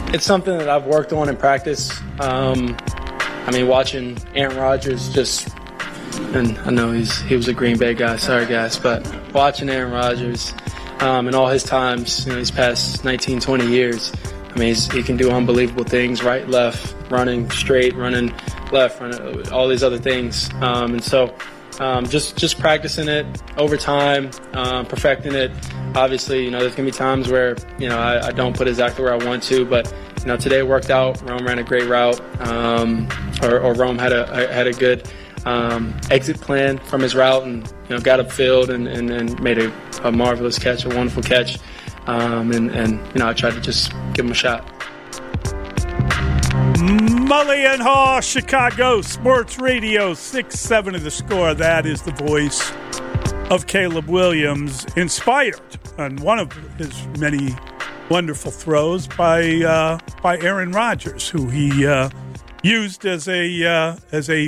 it's something that I've worked on in practice. Watching Aaron Rodgers and I know he was a Green Bay guy, sorry guys, but watching Aaron Rodgers in all his times, these past 19, 20 years, he can do unbelievable things, right, left, running straight, running left, running all these other things. Just practicing it over time, perfecting it. Obviously, there's going to be times where, I don't put exactly where I want to, but, today it worked out. Rome ran a great route, or Rome had a good exit plan from his route and, got upfield and made a marvelous catch, a wonderful catch. I tried to just give him a shot. Mully and Haw, Chicago Sports Radio, 6-7 of the score. That is the voice of Caleb Williams, inspired on one of his many wonderful throws by Aaron Rodgers, who he used as a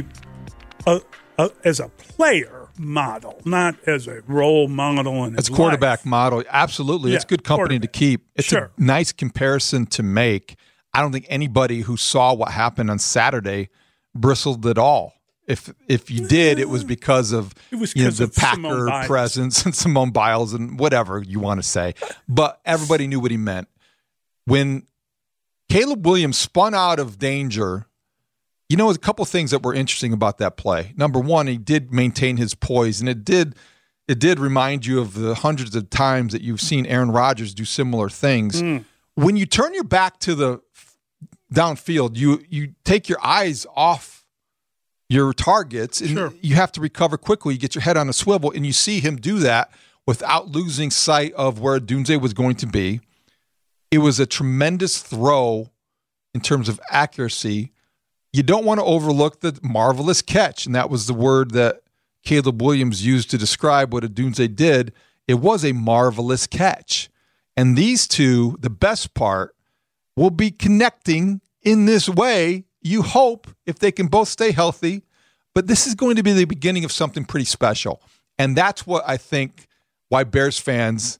player model, not as a role model in his as quarterback life. Model. Absolutely, it's good company to keep. It's a nice comparison to make. I don't think anybody who saw what happened on Saturday bristled at all. If you did, it was because of the Packer presence and Simone Biles and whatever you want to say. But everybody knew what he meant. When Caleb Williams spun out of danger, a couple of things that were interesting about that play. Number one, he did maintain his poise, and it did remind you of the hundreds of times that you've seen Aaron Rodgers do similar things. When you turn your back to the downfield, you take your eyes off your targets, and you have to recover quickly. You get your head on a swivel, and you see him do that without losing sight of where Dunze was going to be. It was a tremendous throw in terms of accuracy. You don't want to overlook the marvelous catch, and that was the word that Caleb Williams used to describe what Odunze did. It was a marvelous catch. And these two, the best part, will be connecting in this way, you hope, if they can both stay healthy. But this is going to be the beginning of something pretty special. And that's what I think why Bears fans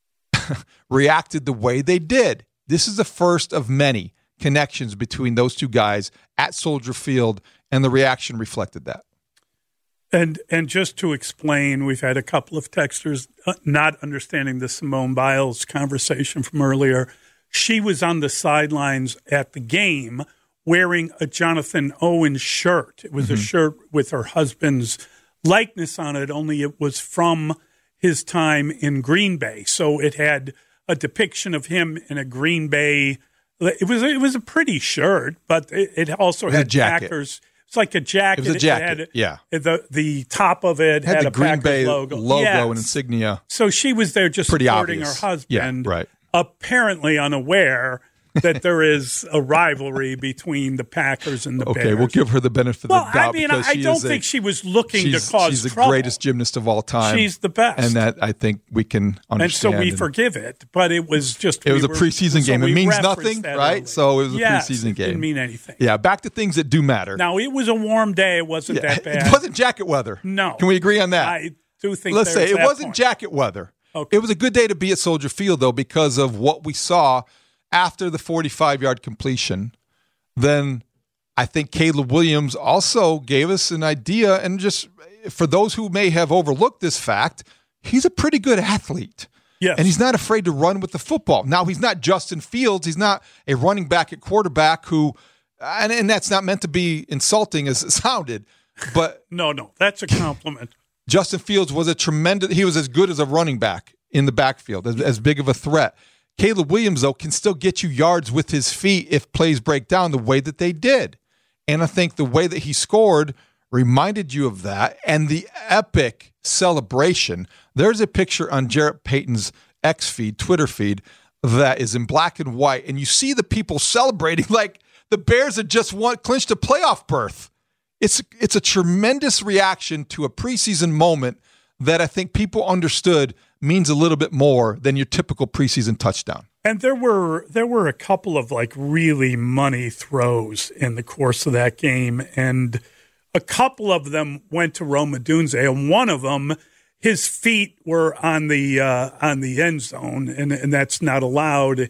reacted the way they did. This is the first of many connections between those two guys at Soldier Field, and the reaction reflected that. And just to explain, we've had a couple of texters not understanding the Simone Biles conversation from earlier. She was on the sidelines at the game wearing a Jonathan Owens shirt. It was a shirt with her husband's likeness on it, only it was from his time in Green Bay. So it had a depiction of him in a Green Bay. It was a pretty shirt, but it also had Packers. It's like a jacket. It was a jacket. The top of it had a Green Packers Bay logo and insignia. So she was there just pretty supporting obvious. her husband, right. Apparently unaware that there is a rivalry between the Packers and the Bears. Okay, we'll give her the benefit of the doubt. I don't think she was looking to cause trouble. She's the greatest gymnast of all time. She's the best. And that I think we can understand. And so we forgive it, but it was just... It was a preseason game. It means nothing, right? Early. So it was a preseason game. It didn't mean anything. Yeah, back to things that do matter. Now, it was a warm day. It wasn't that bad. It wasn't jacket weather. No. Can we agree on that? I do think Let's say it wasn't jacket weather. Okay. It was a good day to be at Soldier Field, though, because of what we saw after the 45-yard completion. Then I think Caleb Williams also gave us an idea, and just for those who may have overlooked this fact, he's a pretty good athlete. Yes. And he's not afraid to run with the football. Now, he's not Justin Fields. He's not a running back at quarterback who, and that's not meant to be insulting as it sounded, but... No, that's a compliment. Justin Fields was he was as good as a running back in the backfield, as big of a threat. Caleb Williams, though, can still get you yards with his feet if plays break down the way that they did. And I think the way that he scored reminded you of that, and the epic celebration. There's a picture on Jarrett Payton's X feed, Twitter feed, that is in black and white, and you see the people celebrating like the Bears had just clinched a playoff berth. It's a tremendous reaction to a preseason moment that I think people understood means a little bit more than your typical preseason touchdown. And there were a couple of really money throws in the course of that game, and a couple of them went to Rome Odunze, and one of them, his feet were on the end zone, and that's not allowed.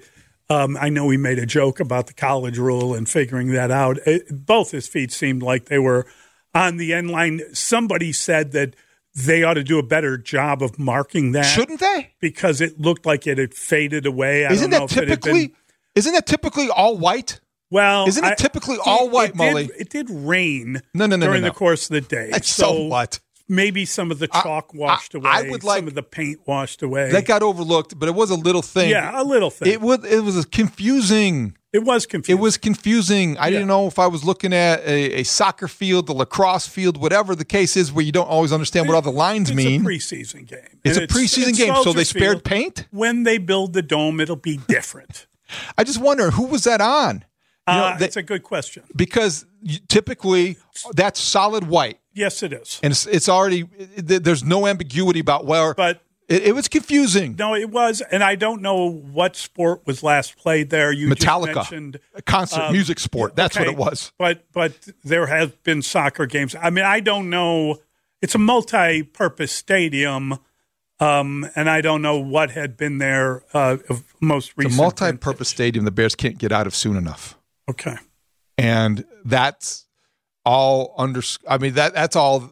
I know he made a joke about the college rule and figuring that out. Both his feet seemed like they were on the end line. Somebody said that they ought to do a better job of marking that. Shouldn't they? Because it looked like it had faded away. Isn't that typically all white? Well, isn't it typically all white, Molly? It did rain during the course of the day. So what? Maybe some of the chalk washed away. Some of the paint washed away. That got overlooked, but it was a little thing. Yeah, a little thing. It was confusing. It was confusing. I didn't know if I was looking at a soccer field, a lacrosse field, whatever the case is, where you don't always understand what all the lines mean. It's a preseason game. It's a preseason game, so they spared paint? When they build the dome, it'll be different. I just wonder, who was that on? That's a good question. Because typically, that's solid white. Yes, it is. And it's already, there's no ambiguity about where. But it was confusing. No, it was. And I don't know what sport was last played there. You Metallica. Just mentioned a concert, music sport. That's what it was. But there have been soccer games. I mean, I don't know. It's a multi-purpose stadium. And I don't know what had been there most recently. It's a multi-purpose stadium the Bears can't get out of soon enough. Okay. And that's all that's all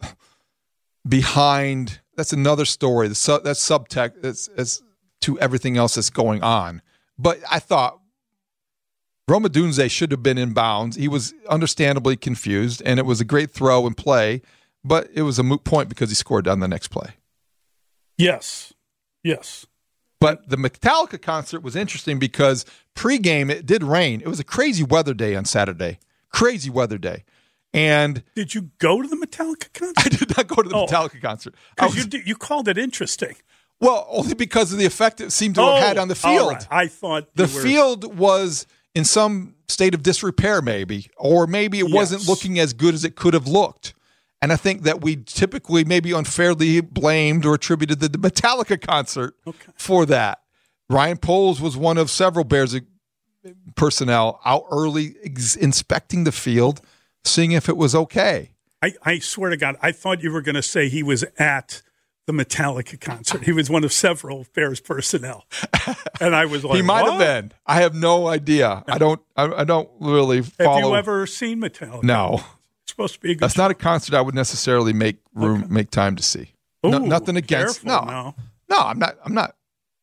behind. That's another story. That's subtext. That's to everything else that's going on. But I thought Rome Odunze should have been in bounds. He was understandably confused, and it was a great throw and play, but it was a moot point because he scored on the next play. Yes. But the Metallica concert was interesting because pregame, it did rain. It was a crazy weather day on Saturday. Crazy weather day. And did you go to the Metallica concert? I did not go to the Metallica concert. Because you called it interesting. Well, only because of the effect it seemed to have had on the field. Right. I thought the field was in some state of disrepair, maybe, or maybe it wasn't looking as good as it could have looked. And I think that we typically maybe unfairly blamed or attributed the Metallica concert for that. Ryan Poles was one of several Bears personnel out early inspecting the field, seeing if it was okay. I swear to God, I thought you were going to say he was at the Metallica concert. He was one of several Bears personnel. And I was like, he might have been. I have no idea. I don't really follow. Have you ever seen Metallica? No. Supposed to be a good That's not a concert I would necessarily make time to see. Ooh, nothing against. No, I'm not.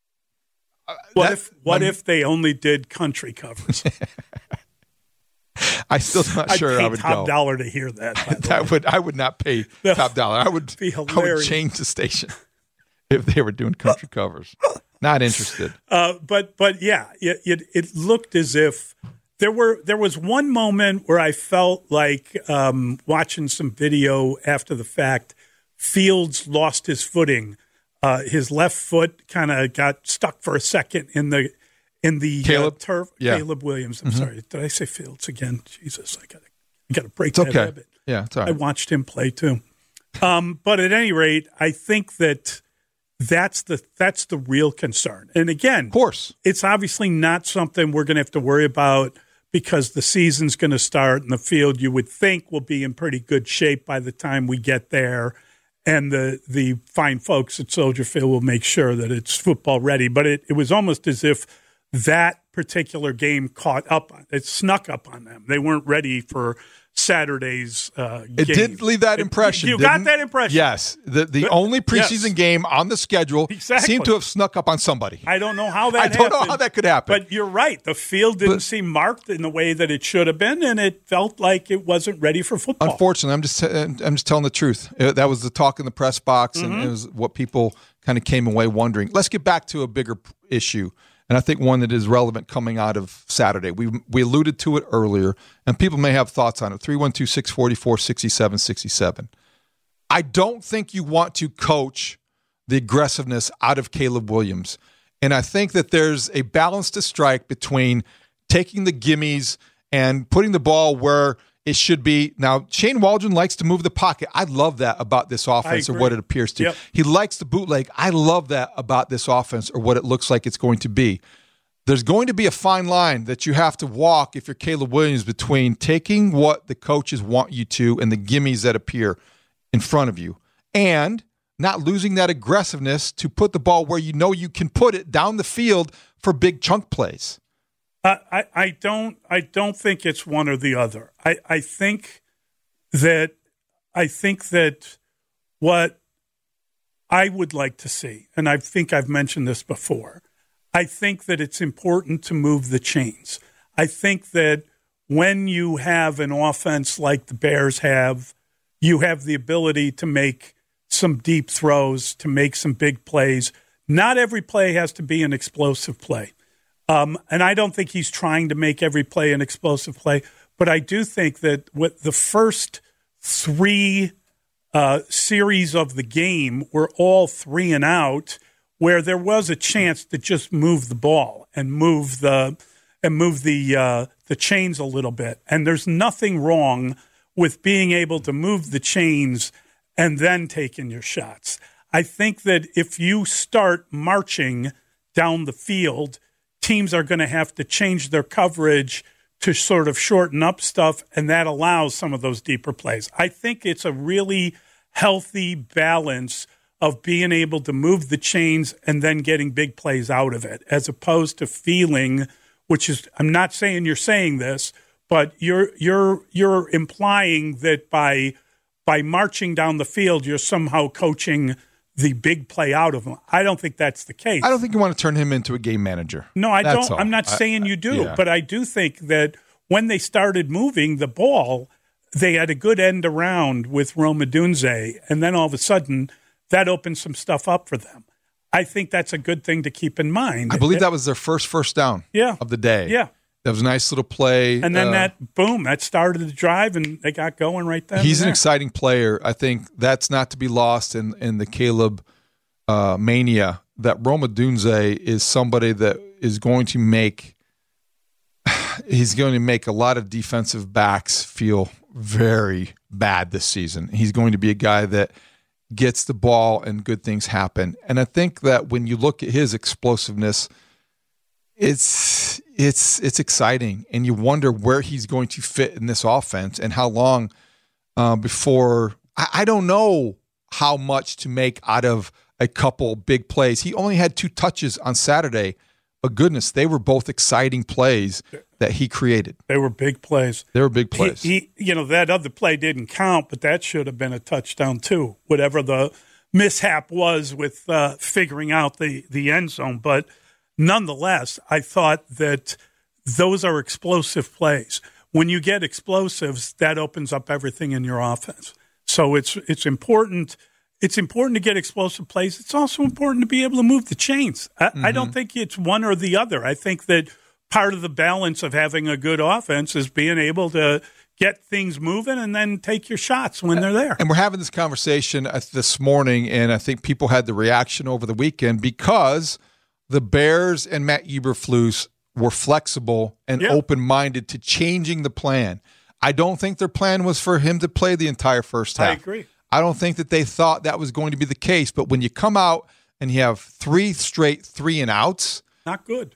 What if they only did country covers? I'm still not sure I would go. I'd pay top dollar to hear that. I would not pay top dollar. I would change the station if they were doing country covers. Not interested. But yeah, it looked as if. There was one moment where I felt like watching some video after the fact, Fields lost his footing. His left foot kind of got stuck for a second in the turf. Yeah. Caleb Williams. I'm sorry. Did I say Fields again? Jesus, I got to break that habit. Yeah, it's all right. I watched him play too. But at any rate, I think that's the real concern. And again, of course, it's obviously not something we're going to have to worry about, because the season's going to start and the field, you would think, will be in pretty good shape by the time we get there. And the fine folks at Soldier Field will make sure that it's football ready. But it was almost as if that particular game snuck up on them. They weren't ready for Saturday's game. It did leave that impression. You got that impression? Yes. The only preseason game on the schedule seemed to have snuck up on somebody. I don't know how that happened. I don't know how that could happen. But you're right. The field didn't seem marked in the way that it should have been, and it felt like it wasn't ready for football. Unfortunately, I'm just telling the truth. That was the talk in the press box, and it was what people kind of came away wondering. Let's get back to a bigger issue. And I think one that is relevant coming out of Saturday. We alluded to it earlier, and people may have thoughts on it. 312-644-6767. I don't think you want to coach the aggressiveness out of Caleb Williams. And I think that there's a balance to strike between taking the gimmies and putting the ball where it should be. Now, Shane Waldron likes to move the pocket. I love that about this offense, or what it appears to. Yep. He likes the bootleg. I love that about this offense, or what it looks like it's going to be. There's going to be a fine line that you have to walk if you're Caleb Williams, between taking what the coaches want you to and the gimmies that appear in front of you, and not losing that aggressiveness to put the ball where you know you can put it down the field for big chunk plays. I don't think it's one or the other. I think that what I would like to see, and I think I've mentioned this before, I think that it's important to move the chains. I think that when you have an offense like the Bears have, you have the ability to make some deep throws, to make some big plays. Not every play has to be an explosive play. And I don't think he's trying to make every play an explosive play, but I do think that with the first three series of the game were all 3 and out, where there was a chance to just move the ball and move the chains a little bit. And there's nothing wrong with being able to move the chains and then taking your shots. I think that if you start marching down the field, teams are going to have to change their coverage to sort of shorten up stuff, and that allows some of those deeper plays. I think it's a really healthy balance of being able to move the chains and then getting big plays out of it, as opposed to feeling, which is, I'm not saying you're saying this, but you're implying that by marching down the field, you're somehow coaching the big play out of him. I don't think that's the case. I don't think you want to turn him into a game manager. No, I don't. I'm not saying you do, but I do think that when they started moving the ball, they had a good end around with Rome Odunze, and then all of a sudden that opened some stuff up for them. I think that's a good thing to keep in mind. I believe that was their first down of the day. Yeah. That was a nice little play. And then that started the drive, and they got going right then. He's an exciting player. I think that's not to be lost in the Caleb mania, that Rome Odunze is somebody that is going to make a lot of defensive backs feel very bad this season. He's going to be a guy that gets the ball and good things happen. And I think that when you look at his explosiveness, it's exciting, and you wonder where he's going to fit in this offense and how long before. I don't know how much to make out of a couple big plays. He only had 2 touches on Saturday, but goodness, they were both exciting plays that he created. They were big plays. He that other play didn't count, but that should have been a touchdown too, whatever the mishap was with figuring out the end zone. But nonetheless, I thought that those are explosive plays. When you get explosives, that opens up everything in your offense. So it's important. It's important to get explosive plays. It's also important to be able to move the chains. I don't think it's one or the other. I think that part of the balance of having a good offense is being able to get things moving and then take your shots when they're there. And we're having this conversation this morning, and I think people had the reaction over the weekend because the Bears and Matt Eberflus were flexible and open-minded to changing the plan. I don't think their plan was for him to play the entire first half. I agree. I don't think that they thought that was going to be the case. But when you come out and you have 3 straight 3-and-outs, not good.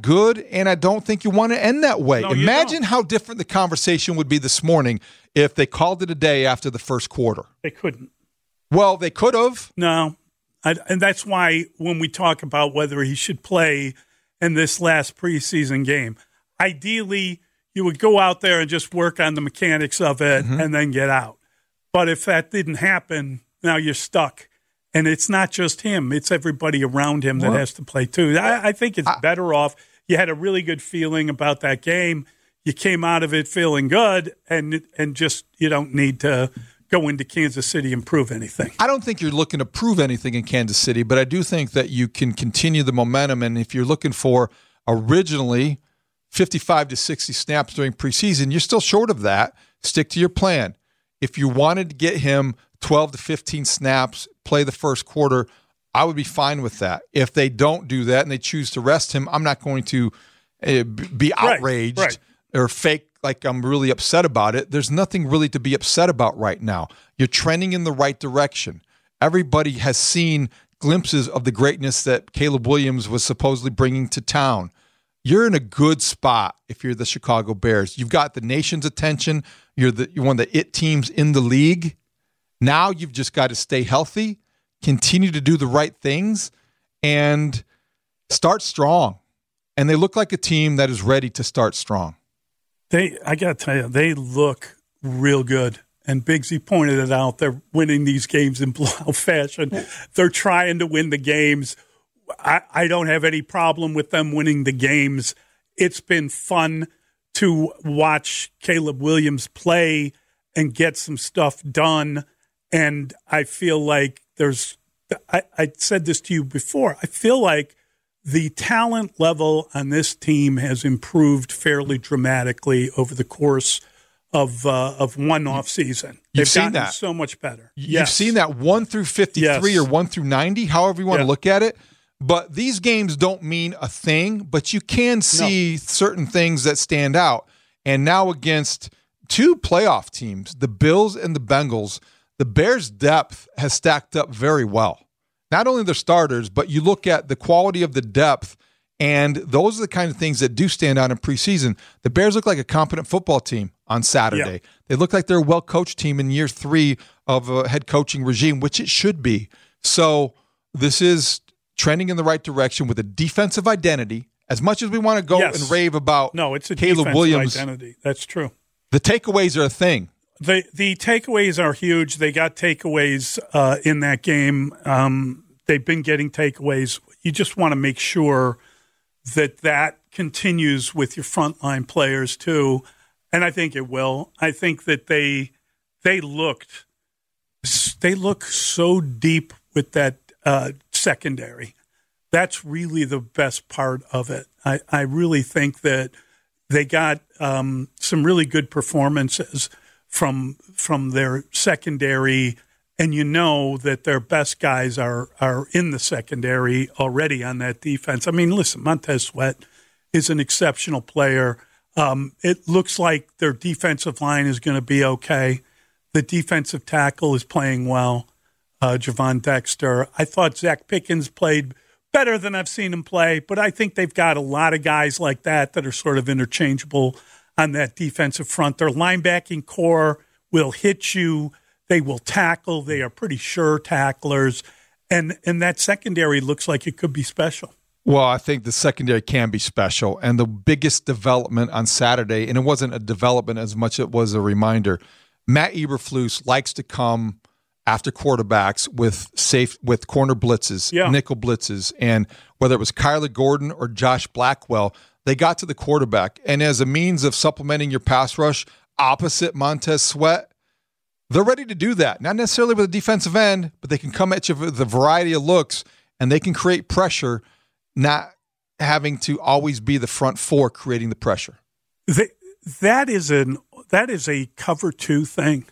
And I don't think you want to end that way. No, imagine how different the conversation would be this morning if they called it a day after the first quarter. They couldn't. Well, they could have. No. And that's why when we talk about whether he should play in this last preseason game, ideally you would go out there and just work on the mechanics of it and then get out. But if that didn't happen, now you're stuck. And it's not just him. It's everybody around him that has to play too. I think it's better off. You had a really good feeling about that game. You came out of it feeling good, and just you don't need to go into Kansas City and prove anything. I don't think you're looking to prove anything in Kansas City, but I do think that you can continue the momentum. And if you're looking for originally 55 to 60 snaps during preseason, you're still short of that. Stick to your plan. If you wanted to get him 12 to 15 snaps, play the first quarter, I would be fine with that. If they don't do that and they choose to rest him, I'm not going to be outraged or fake like I'm really upset about it. There's nothing really to be upset about right now. You're trending in the right direction. Everybody has seen glimpses of the greatness that Caleb Williams was supposedly bringing to town. You're in a good spot if you're the Chicago Bears. You've got the nation's attention. You're one of the it teams in the league. Now you've just got to stay healthy, continue to do the right things, and start strong. and they look like a team that is ready to start strong. I got to tell you, they look real good. And Biggsy pointed it out. They're winning these games in blowout fashion. They're trying to win the games. I don't have any problem with them winning the games. It's been fun to watch Caleb Williams play and get some stuff done. And I feel like I said this to you before, I feel like the talent level on this team has improved fairly dramatically over the course of one off season. You've seen that so much better. You've seen that 1 through 53 or 1 through 90, however you want to look at it. But these games don't mean a thing, but you can see certain things that stand out. And now against two playoff teams, the Bills and the Bengals, the Bears' depth has stacked up very well. Not only their starters, but you look at the quality of the depth, and those are the kind of things that do stand out in preseason. The Bears look like a competent football team on Saturday. Yeah. They look like they're a well-coached team in year 3 of a head coaching regime, which it should be. So this is trending in the right direction with a defensive identity. As much as we want to go and rave about it's a Caleb Williams identity. That's true. The takeaways are a thing. The takeaways are huge. They got takeaways in that game. They've been getting takeaways. You just want to make sure that continues with your frontline players too, and I think it will. I think that they look so deep with that secondary. That's really the best part of it. I really think that they got some really good performances from their secondary, and you know that their best guys are in the secondary already on that defense. I mean, listen, Montez Sweat is an exceptional player. It looks like their defensive line is going to be okay. The defensive tackle is playing well, Javon Dexter. I thought Zach Pickens played better than I've seen him play, but I think they've got a lot of guys like that are sort of interchangeable on that defensive front. Their linebacking core will hit you. They will tackle. They are pretty sure tacklers. And that secondary looks like it could be special. Well, I think the secondary can be special. And the biggest development on Saturday, and it wasn't a development as much as it was a reminder, Matt Eberflus likes to come after quarterbacks with corner blitzes, nickel blitzes. And whether it was Kyler Gordon or Josh Blackwell, they got to the quarterback. And as a means of supplementing your pass rush opposite Montez Sweat, they're ready to do that. Not necessarily with a defensive end, but they can come at you with a variety of looks, and they can create pressure, not having to always be the front four creating the pressure. That is a cover 2 thing.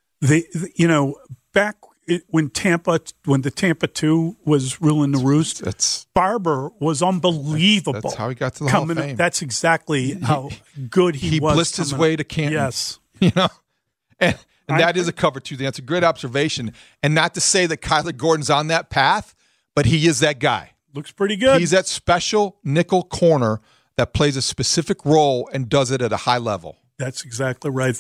Back when the Tampa 2 was ruling the roost, Barber was unbelievable. That's how he got to the Hall of Fame. That's exactly how good he was. He blitzed his way to Canton. Yes. And that is a cover 2. That's a great observation. And not to say that Kyler Gordon's on that path, but he is that guy. Looks pretty good. He's that special nickel corner that plays a specific role and does it at a high level. That's exactly right.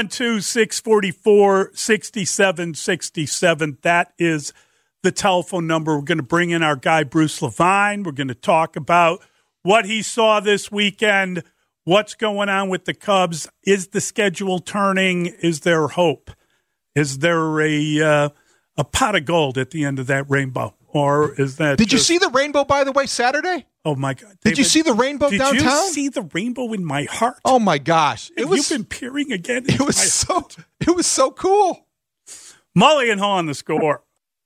312-644-6767. That is the telephone number. We're going to bring in our guy, Bruce Levine. We're going to talk about what he saw this weekend, what's going on with the Cubs. Is the schedule turning? Is there hope? Is there a pot of gold at the end of that rainbow? Or is that Did you see the rainbow, by the way, Saturday? Oh, my God. David, did you see the rainbow downtown? Did you see the rainbow in my heart? Oh, my gosh. You've been peering again into my heart. It was so cool. Mully and Haw on the Score.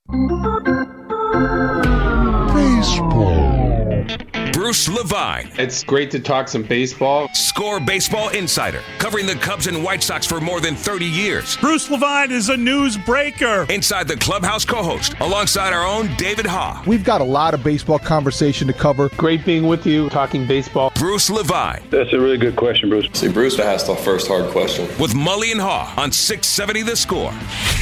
Baseball. Bruce Levine. It's great to talk some baseball. Score Baseball Insider, covering the Cubs and White Sox for more than 30 years. Bruce Levine is a newsbreaker. Inside the Clubhouse co-host, alongside our own David Haw. We've got a lot of baseball conversation to cover. Great being with you, talking baseball. Bruce Levine. That's a really good question, Bruce. See, Bruce asked the first hard question. With Mully and Haw on 670 The Score.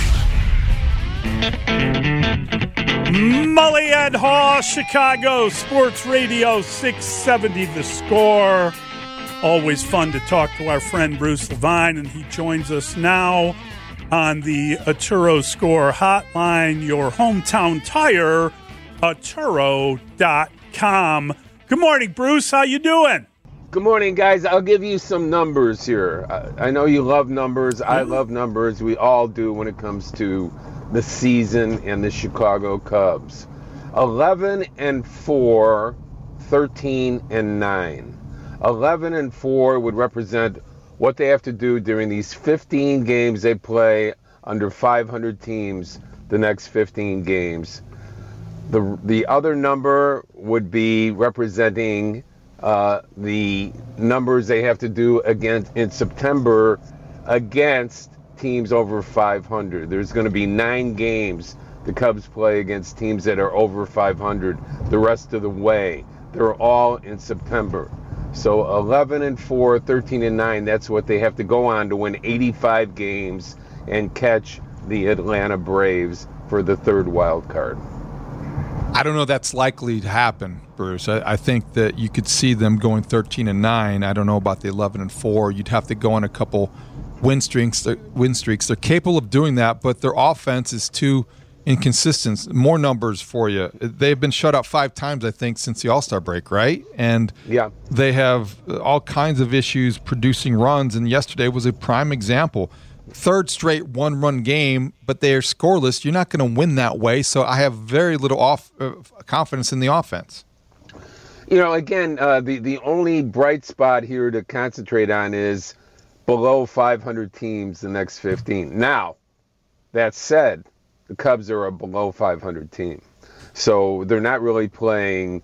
Mully and Haw, Chicago Sports Radio 670 The Score. Always fun to talk to our friend Bruce Levine, and he joins us now on the Atturo Score Hotline, your hometown tire, Atturo.com. Good morning, Bruce. How you doing? Good morning, guys. I'll give you some numbers here. I know you love numbers. I love numbers. We all do when it comes to the season and the Chicago Cubs. 11-4, 13-9. 11-4 would represent what they have to do during these 15 games they play under 500 teams the next 15 games. The other number would be representing the numbers they have to do against in September against teams over 500. There's going to be 9 games the Cubs play against teams that are over 500 the rest of the way. They're all in September. So 11-4, 13-9, that's what they have to go on to win 85 games and catch the Atlanta Braves for the third wild card. I don't know that's likely to happen, Bruce. I think that you could see them going 13-9. I don't know about the 11-4. You'd have to go on a couple win streaks. They're capable of doing that, but their offense is too inconsistent. More numbers for you. They've been shut out 5 times, I think, since the All-Star break, right? And they have all kinds of issues producing runs, and yesterday was a prime example. Third straight one-run game, but they are scoreless. You're not going to win that way, so I have very little confidence in the offense. You know, again, the only bright spot here to concentrate on is below 500 teams the next 15. Now, that said, the Cubs are a below 500 team, so they're not really playing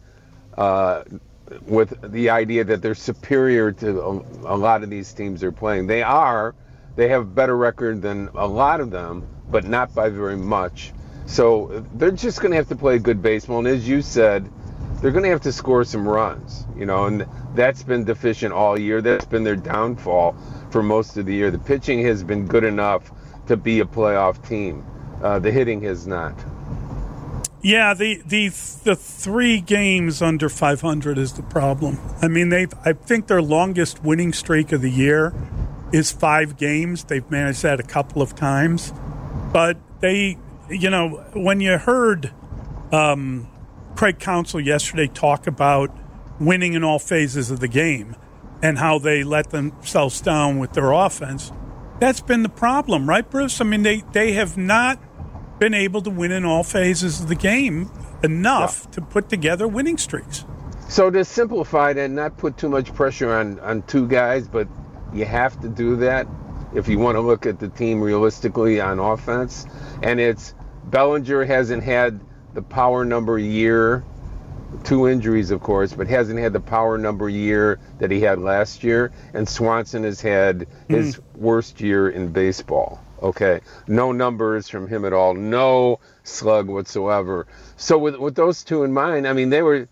with the idea that they're superior to a lot of these teams they're playing. They have a better record than a lot of them, but not by very much. So they're just going to have to play good baseball. And as you said, they're going to have to score some runs, and that's been deficient all year. That's been their downfall for most of the year. The pitching has been good enough to be a playoff team. The hitting has not. Yeah, the 3 games under 500 is the problem. I mean, I think their longest winning streak of the year is 5 games. They've managed that a couple of times. But they, when you heard Craig Counsell yesterday talk about winning in all phases of the game and how they let themselves down with their offense, that's been the problem, right, Bruce? I mean, they have not been able to win in all phases of the game enough to put together winning streaks. So to simplify it and not put too much pressure on 2 guys, but you have to do that if you want to look at the team realistically on offense. And it's Bellinger hasn't had the power number year, 2 injuries, of course, but hasn't had the power number year that he had last year. And Swanson has had his worst year in baseball. Okay, no numbers from him at all, no slug whatsoever. So with those 2 in mind, I mean, they're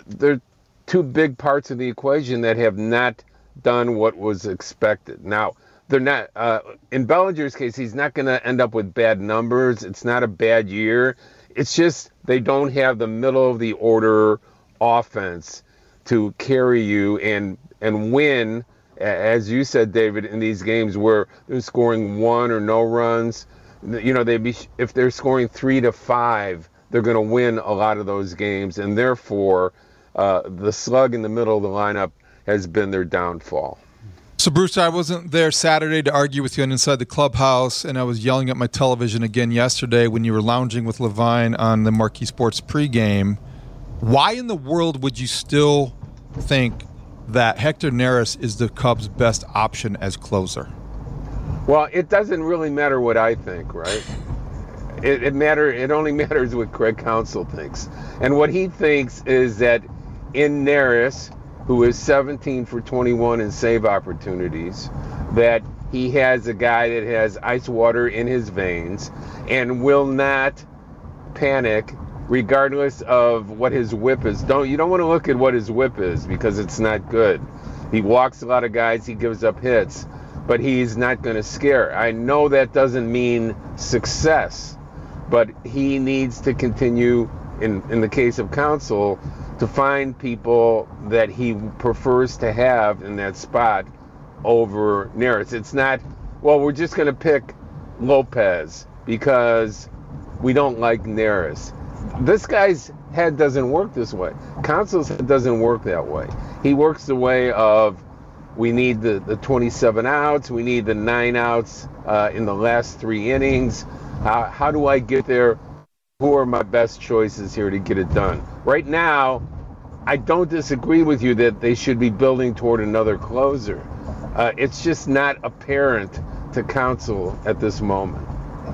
2 big parts of the equation that have not done what was expected. Now, they're not in Bellinger's case, he's not going to end up with bad numbers. It's not a bad year. It's just they don't have the middle of the order offense to carry you and win, as you said, David, in these games where they're scoring 1 or no runs. If they're scoring 3 to 5, they're going to win a lot of those games, and therefore the slug in the middle of the lineup has been their downfall. So, Bruce, I wasn't there Saturday to argue with you on Inside the Clubhouse, and I was yelling at my television again yesterday when you were lounging with Levine on the Marquee Sports pregame. Why in the world would you still think that Hector Neris is the Cubs' best option as closer? Well, it doesn't really matter what I think, right? It only matters what Craig Counsell thinks. And what he thinks is that in Neris, who is 17 for 21 in save opportunities, that he has a guy that has ice water in his veins and will not panic regardless of what his whip is. You don't want to look at what his whip is because it's not good. He walks a lot of guys, he gives up hits, but he's not going to scare. I know that doesn't mean success, but he needs to continue, in the case of Counsell, to find people that he prefers to have in that spot over Neris. It's not, well, we're just going to pick Lopez because we don't like Neris. this guy's head doesn't work this way. Counsell's head doesn't work that way. He works the way of, we need the 27 outs, we need the 9 outs in the last 3 innings. How do I get there? Who are my best choices here to get it done? Right now, I don't disagree with you that they should be building toward another closer. It's just not apparent to Counsell at this moment.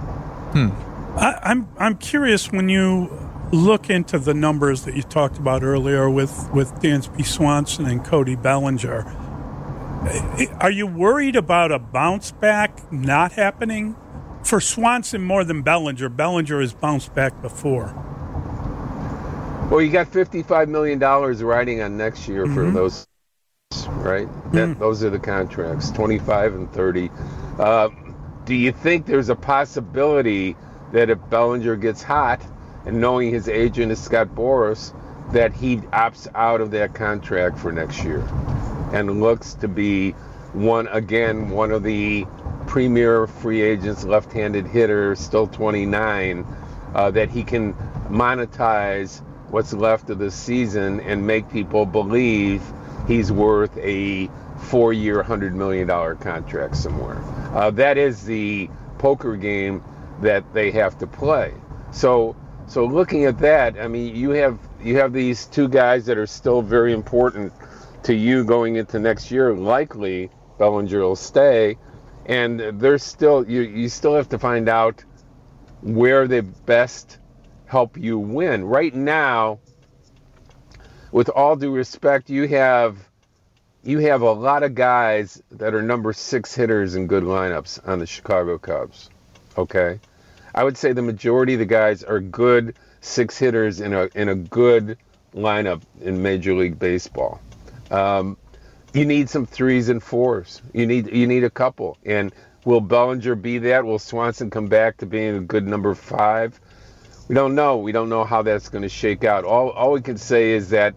I'm curious, when you look into the numbers that you talked about earlier with Dansby Swanson and Cody Bellinger, are you worried about a bounce back not happening? For Swanson more than Bellinger. Bellinger has bounced back before. Well, you got $55 million riding on next year for those, right? Those are the contracts, 25 and 30. Do you think there's a possibility that if Bellinger gets hot, and knowing his agent is Scott Boras, that he opts out of that contract for next year and looks to be one of the premier free agents, left-handed hitter, still 29, that he can monetize what's left of the season and make people believe he's worth a 4-year, $100 million contract somewhere. That is the poker game that they have to play. So looking at that, I mean, you have these 2 guys that are still very important to you going into next year. Likely Bellinger will stay, and there's still you still have to find out where they best help you win. Right now, with all due respect, you have a lot of guys that are number 6 hitters in good lineups on the Chicago Cubs. Okay, I would say the majority of the guys are good 6 hitters in a good lineup in Major League Baseball. You need some 3s and 4s. You need a couple. And will Bellinger be that? Will Swanson come back to being a good number 5? We don't know. We don't know how that's going to shake out. All we can say is that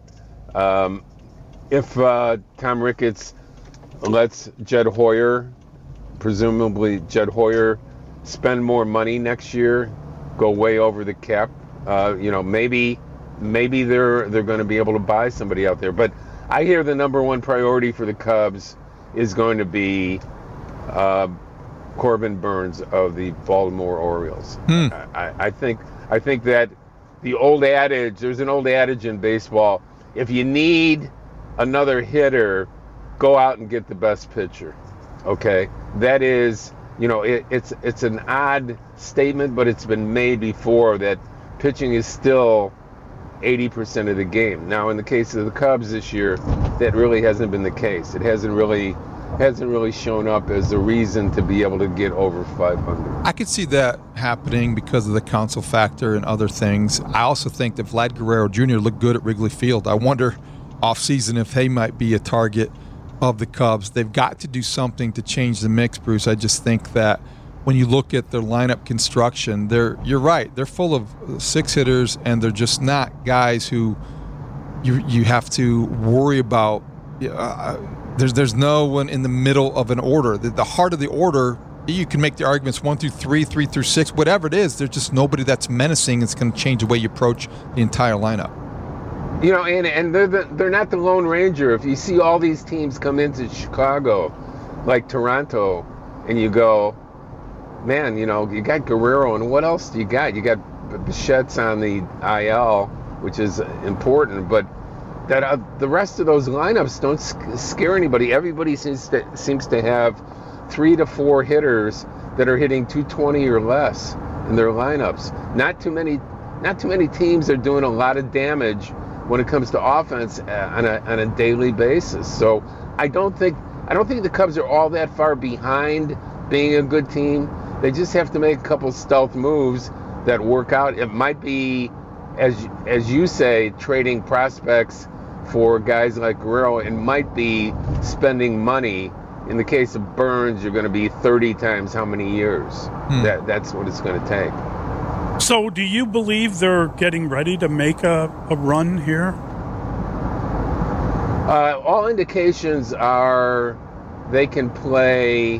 if Tom Ricketts lets Jed Hoyer, presumably Jed Hoyer, spend more money next year, go way over the cap, maybe they're going to be able to buy somebody out there. But I hear the number 1 priority for the Cubs is going to be Corbin Burnes of the Baltimore Orioles. I think that the old adage, there's an old adage in baseball, if you need another hitter, go out and get the best pitcher. Okay? That is, it's an odd statement, but it's been made before that pitching is still 80% of the game. Now, in the case of the Cubs this year, that really hasn't been the case. It hasn't really shown up as a reason to be able to get over 500. I could see that happening because of the Counsell factor and other things. I also think that Vlad Guerrero Jr. looked good at Wrigley Field. I wonder offseason if he might be a target of the Cubs. They've got to do something to change the mix, Bruce. I just think that when you look at their lineup construction, you're right. They're full of 6 hitters, and they're just not guys who you have to worry about. There's no one in the middle of an order. The heart of the order, you can make the arguments 1 through 3, 3 through 6, whatever it is. There's just nobody that's menacing. It's going to change the way you approach the entire lineup. And they're not the Lone Ranger. If you see all these teams come into Chicago, like Toronto, and you go, man, you got Guerrero, and what else do you got? You got Bichette's on the IL, which is important, but that the rest of those lineups don't scare anybody. Everybody seems to have 3 to 4 hitters that are hitting 220 or less in their lineups. Not too many teams are doing a lot of damage when it comes to offense on a daily basis. So I don't think the Cubs are all that far behind being a good team. They just have to make a couple stealth moves that work out. It might be, as you say, trading prospects for guys like Guerrero. It might be spending money. In the case of Burnes, you're going to be 30 times how many years. That's what it's going to take. So do you believe they're getting ready to make a run here? All indications are they can play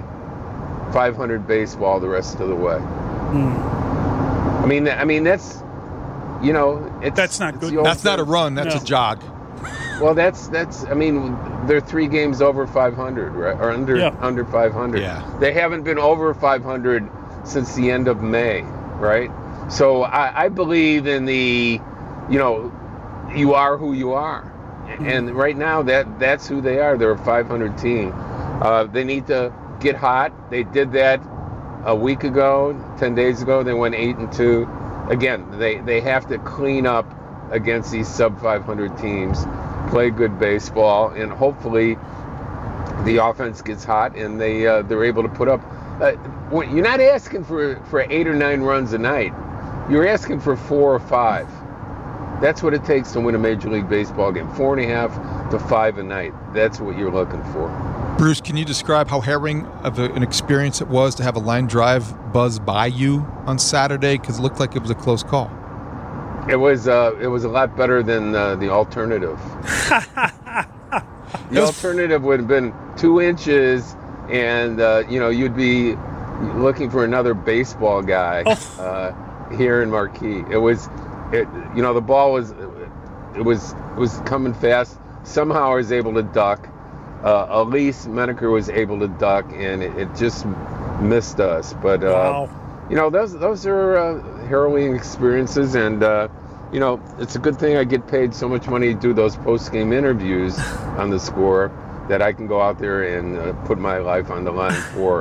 500 baseball the rest of the way. I mean that's, that's not good. That's not a run. That's a jog. Well, that's. I mean, they're 3 games over 500, right? Or under 500. Yeah. They haven't been over 500 since the end of May, right? So I believe in the, you are who you are, and right now that's who they are. They're a 500 team. They need to get hot. They did that a week ago, 10 days ago. They went 8-2. Again, they have to clean up against these sub 500 teams, play good baseball, and hopefully the offense gets hot and they're able to put up. You're not asking for 8 or 9 runs a night. You're asking for 4 or 5. That's what it takes to win a Major League Baseball game. 4.5 to 5 a night. That's what you're looking for. Bruce, can you describe how harrowing of an experience it was to have a line drive buzz by you on Saturday? Because it looked like it was a close call. It was a lot better than the alternative. The alternative would have been 2 inches, and you'd be looking for another baseball guy here in Marquee. The ball was coming fast. Somehow I was able to duck. Elise Menaker was able to duck, and it just missed us. But wow. Those are harrowing experiences, and it's a good thing I get paid so much money to do those post-game interviews on the Score that I can go out there and put my life on the line for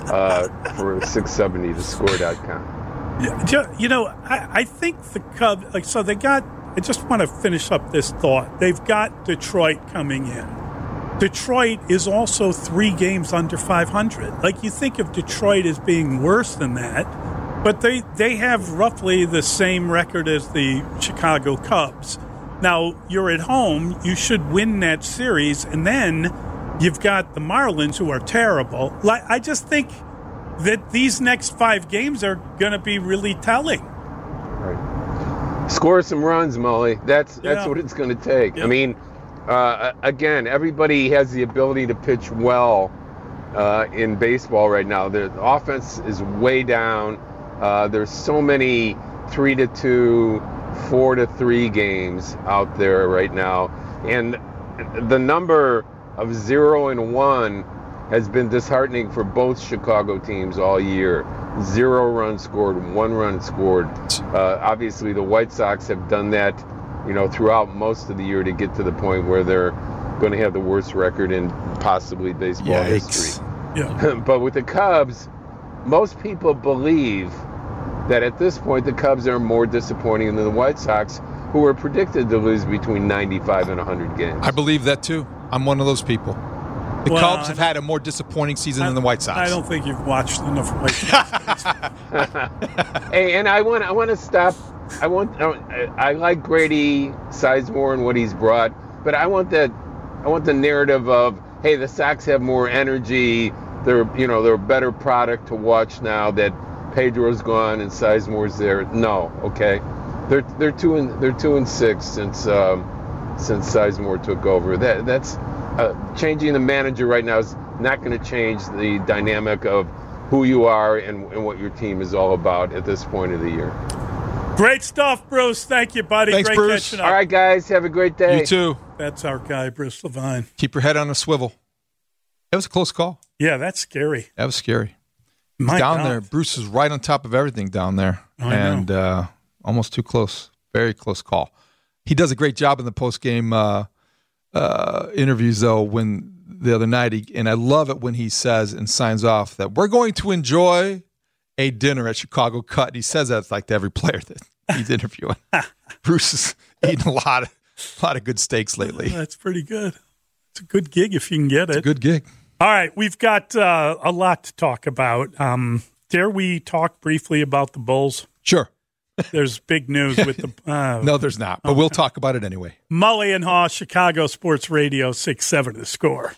670thescore.com. I think the Cubs, I just want to finish up this thought. They've got Detroit coming in. Detroit is also 3 games under 500. You think of Detroit as being worse than that, but they have roughly the same record as the Chicago Cubs. Now, you're at home, you should win that series, and then you've got the Marlins, who are terrible. I just think that these next 5 games are going to be really telling. Right. Score some runs, Molly. That's what it's going to take. Yeah. I mean, again, everybody has the ability to pitch well in baseball right now. The offense is way down. There's so many 3-2, 4-3 games out there right now, and the number of 0-1 has been disheartening for both Chicago teams all year. 0 runs scored, 1 run scored. Obviously, the White Sox have done that, throughout most of the year to get to the point where they're going to have the worst record in possibly baseball history. Yeah. But with the Cubs, most people believe that at this point the Cubs are more disappointing than the White Sox, who were predicted to lose between 95 and 100 games. I believe that too. I'm one of those people. The Cubs have had a more disappointing season than the White Sox. I don't think you've watched enough White Sox. Hey, and I want to stop. I like Grady Sizemore and what he's brought, but I want the narrative of, hey, the Sox have more energy. They're a better product to watch now that Pedro's gone and Sizemore's there. No, okay, they're 2-6 since Sizemore took over. That's changing the manager right now is not going to change the dynamic of who you are and what your team is all about at this point of the year. Great stuff, Bruce. Thank you, buddy. Thanks, Great Bruce. catching up. All right, guys. Have a great day. You too. That's our guy, Bruce Levine. Keep your head on a swivel. It was a close call. Yeah, that's scary. That was scary. My down God. there. Bruce is right on top of everything down there. And almost too close. Very close call. He does a great job in the post-game interviews, though, when the other night. And I love it when he says and signs off that we're going to enjoy a dinner at Chicago Cut. He says that like to every player that he's interviewing. Bruce is eating a lot of good steaks lately. That's pretty good. It's a good gig if you can get it. It's a good gig. All right, we've got a lot to talk about. Dare we talk briefly about the Bulls? Sure. There's big news with the... no, there's not, but we'll talk about it anyway. Mully and Haw, Chicago Sports Radio, 6-7 The Score.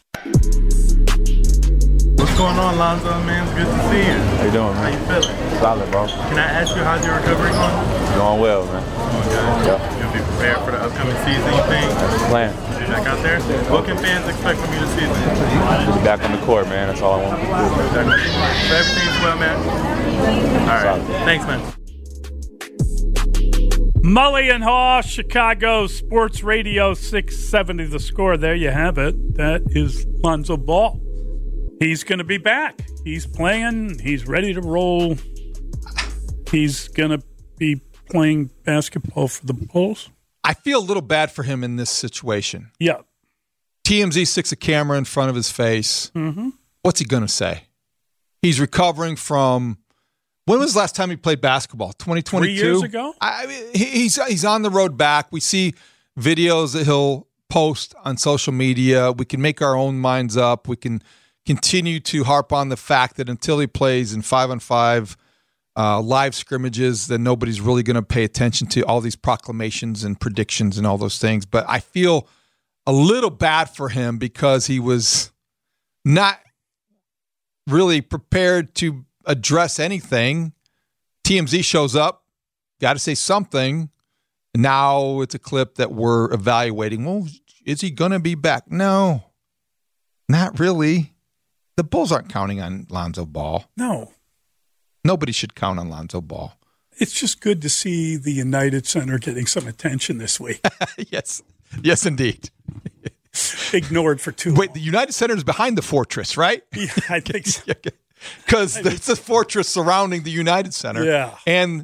What's going on, Lonzo, man? It's good to see you. How you doing, man? How you feeling? Solid, bro. Can I ask you how's your recovery going? Going well, man. Okay. Yep. You'll be prepared for the upcoming season, you think? That's the plan. You're back out there? What can fans expect from you this season? Just back on the court, man. That's all I want to do. So everything's well, man? All right. Solid. Thanks, man. Mully and Haw, Chicago Sports Radio 670 The Score. There you have it. That is Lonzo Ball. He's going to be back. He's playing. He's ready to roll. He's going to be playing basketball for the Bulls. I feel a little bad for him in this situation. Yeah. TMZ sticks a camera in front of his face. Mm-hmm. What's he going to say? He's recovering from... When was the last time he played basketball? 2022? 3 years ago? He's on the road back. We see videos that he'll post on social media. We can make our own minds up. We can continue to harp on the fact that until he plays in 5-on-5 live scrimmages, then nobody's really going to pay attention to all these proclamations and predictions and all those things. But I feel a little bad for him because he was not really prepared to address anything. TMZ shows up, got to say something. Now it's a clip that we're evaluating. Well, is he going to be back? No, not really. The Bulls aren't counting on Lonzo Ball. No. Nobody should count on Lonzo Ball. It's just good to see the United Center getting some attention this week. Yes, indeed. Ignored for too long. Wait, the United Center is behind the fortress, right? Yeah, I think so. Because it's a fortress surrounding the United Center. Yeah. And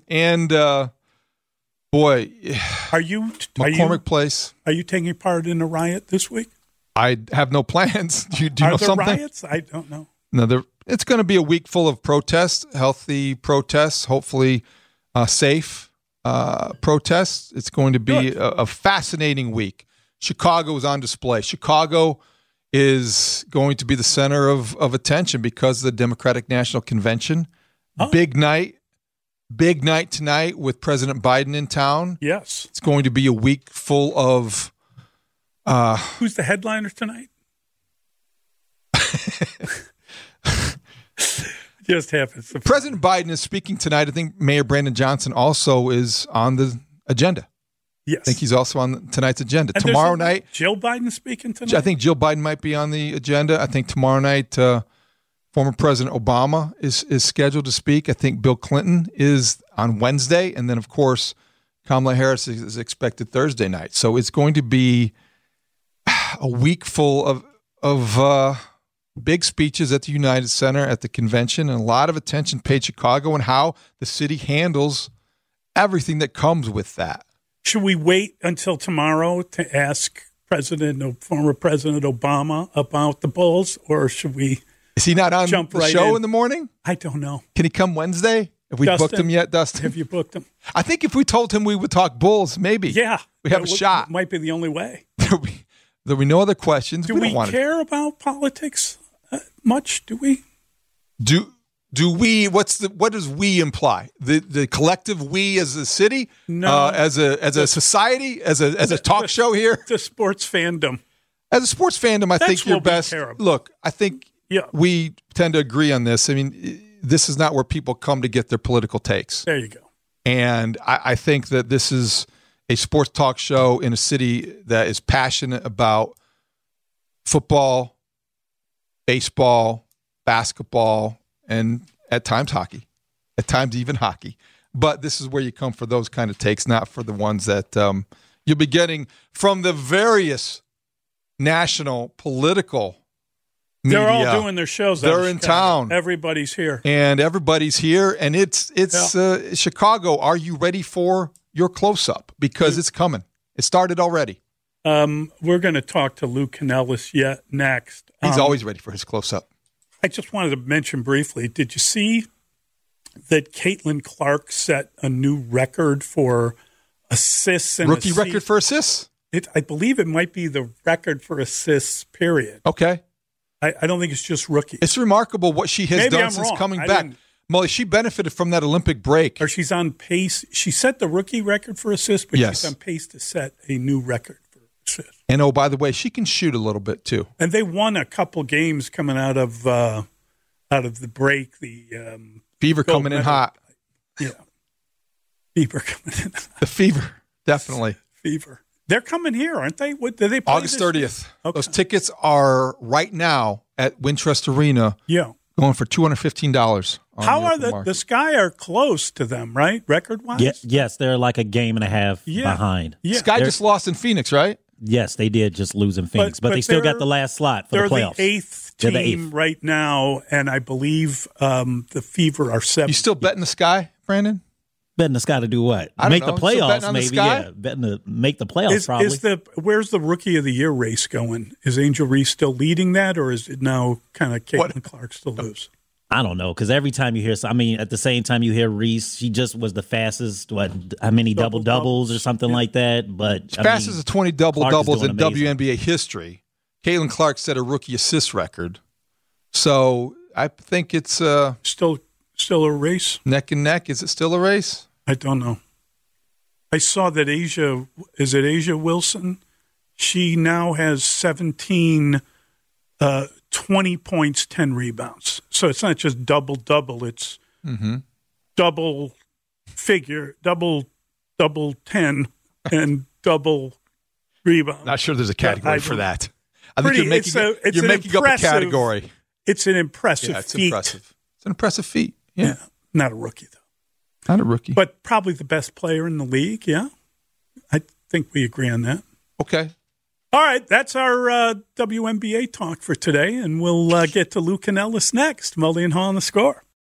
boy, are you McCormick Place? Are you taking part in a riot this week? I have no plans. Do you know something? Riots? I don't know. No, it's going to be a week full of protests, healthy protests, hopefully safe protests. It's going to be a fascinating week. Chicago is on display. Chicago is going to be the center of attention because of the Democratic National Convention. Oh. Big night tonight with President Biden in town. Yes. It's going to be a week full of... who's the headliner tonight? Just happens. President Biden is speaking tonight. I think Mayor Brandon Johnson also is on the agenda. Yes. I think he's also on tonight's agenda. And tomorrow night, Jill Biden speaking tonight? I think Jill Biden might be on the agenda. I think tomorrow night, former President Obama is scheduled to speak. I think Bill Clinton is on Wednesday. And then, of course, Kamala Harris is expected Thursday night. So it's going to be a week full of big speeches at the United Center, at the convention, and a lot of attention paid Chicago and how the city handles everything that comes with that. Should we wait until tomorrow to ask former President Obama about the Bulls, or should we? Is he not on the show in the morning? I don't know. Can he come Wednesday? Have we booked him yet, Dustin? Have you booked him? I think if we told him we would talk Bulls, maybe. Yeah. We have a shot. Might be the only way. There'll be no other questions. Do we care about politics much? Do we? Do we? What does we imply? The collective we as a city? No. As a society? As a talk show here? The sports fandom. As a sports fandom, I think you're best. Look, I think we tend to agree on this. I mean, this is not where people come to get their political takes. There you go. And I think that this is a sports talk show in a city that is passionate about football, baseball, basketball, and at times hockey, at times even hockey. But this is where you come for those kind of takes, not for the ones that you'll be getting from the various national political media. They're all doing their shows. They're in town. Everybody's here. And it's Chicago. Are you ready for your close-up? Because it's coming. It started already. We're going to talk to Lou Canellis next. He's always ready for his close-up. I just wanted to mention briefly, did you see that Caitlin Clark set a new record for assists? Rookie record for assists? I believe it might be the record for assists, period. Okay. I don't think it's just rookies. It's remarkable what she has done since coming back. Molly, she benefited from that Olympic break. Or she's on pace. She set the rookie record for assists, but she's on pace to set a new record for assists. And, oh, by the way, she can shoot a little bit, too. And they won a couple games coming out of the break. The Fever coming in hot. Yeah. Fever coming in hot. The Fever, definitely. Fever. They're coming here, aren't they? What do they play August 30th. Okay. Those tickets are right now at Wintrust Arena. Yeah. Going for $215 How are the Sky are close to them, right? Record-wise? Yes, they're like a game and a half behind. Yeah. Sky just lost in Phoenix, right? Yes, they did just lose in Phoenix, but they still got the last slot for the playoffs. They're the 8th team right now, and I believe the Fever are 7th. You still betting the Sky, Brandon? Betting the Sky to do what? Make the playoffs, maybe. Yeah, betting to make the playoffs, probably. Where's the Rookie of the Year race going? Is Angel Reese still leading that, or is it now kind of Caitlin Clark still lose? I don't know, because every time you hear, at the same time you hear Reese, she just was the fastest, how many double-doubles or something like that? But fastest of 20 double-doubles in WNBA history. Caitlin Clark set a rookie assist record. So I think it's still a race? Neck and neck. Is it still a race? I don't know. I saw that Asia Wilson? She now has 17 20 points, 10 rebounds. So it's not just double-double. It's double figure, double 10, and double rebound. Not sure there's a category for that. I think you're making up a category. It's an impressive feat. Impressive. It's an impressive feat. Yeah. Not a rookie, though. Not a rookie. But probably the best player in the league, yeah? I think we agree on that. Okay. All right, that's our WNBA talk for today, and we'll get to Lou Canellis next. Mully and Haw on The Score.